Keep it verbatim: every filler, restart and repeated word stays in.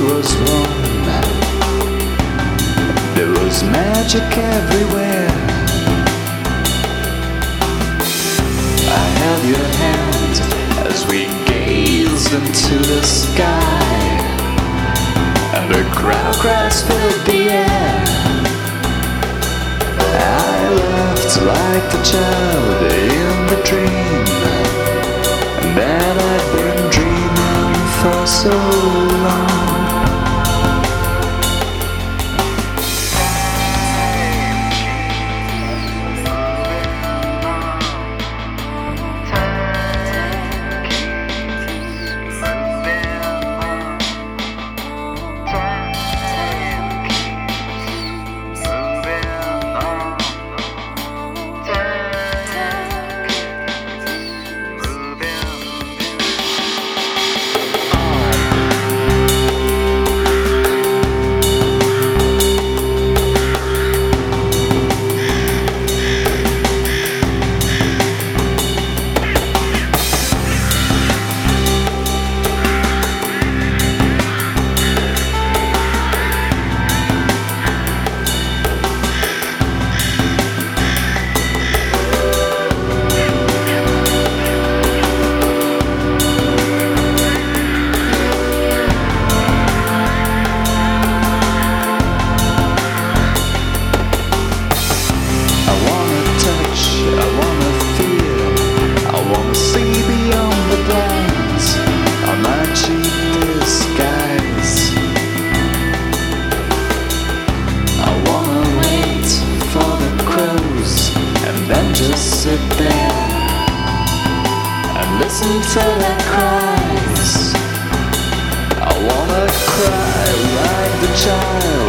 was warm. There was magic everywhere. I held your hand as we gazed into the sky, and the crowd cries filled the air. I laughed like the child in the dream that I'd been dreaming for so long. Just sit there and listen to their cries. I wanna cry like the child